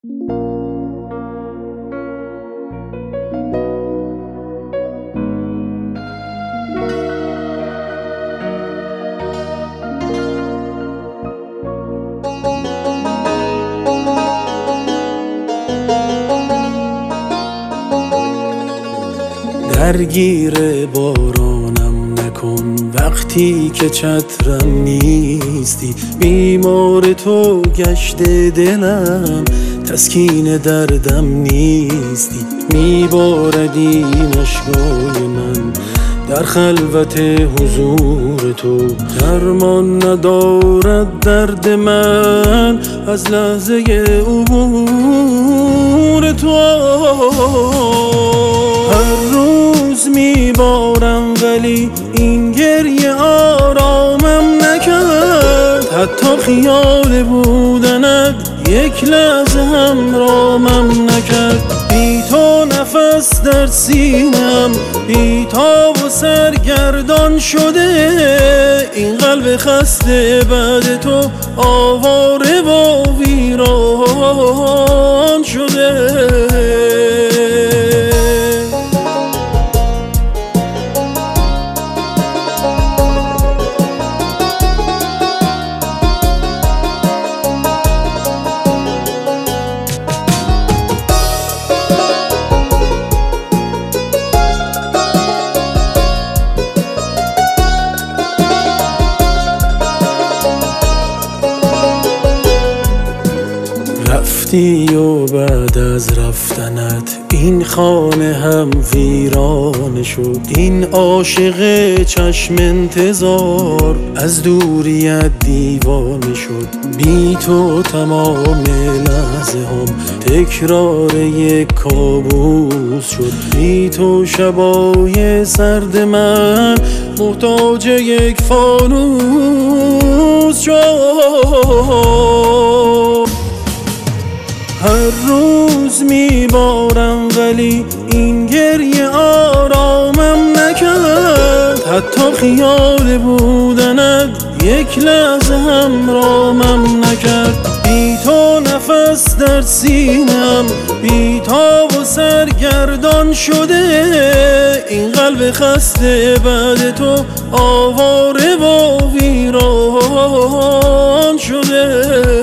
درگیر بارانم نکن وقتی که چترم نیستی، بیمار تو گشته دلم تسکین دردم نیستی. میبارد این اشکای من در خلوت حضور تو، درمان ندارد درد من از لحظه عبور تو. هر روز میبارم ولی این گریه آرامم نکرد، حتی خیال بودنت یک لحظه هم رامم نکرد. بی تو نفس در سینم بی تاب و سرگردان شده، این قلب خسته بعد تو آواره و ویران شده. رفتی و بعد از رفتنت این خانه هم ویرانه شد. این عاشق چشم انتظار از دوریت دیوانه شد. بی تو تمام لحظه هم تکرار یک کابوس شد. بی تو شبای سرد من محتاج یک فانوس شد. هر روز میبارم ولی این گریه آرامم نکرد، حتی خیال بودنت یک لحظه هم رامم نکرد. بی تو نفس در سینم بی تاب و سرگردان شده، این قلب خسته بعد تو آواره و ویران شده.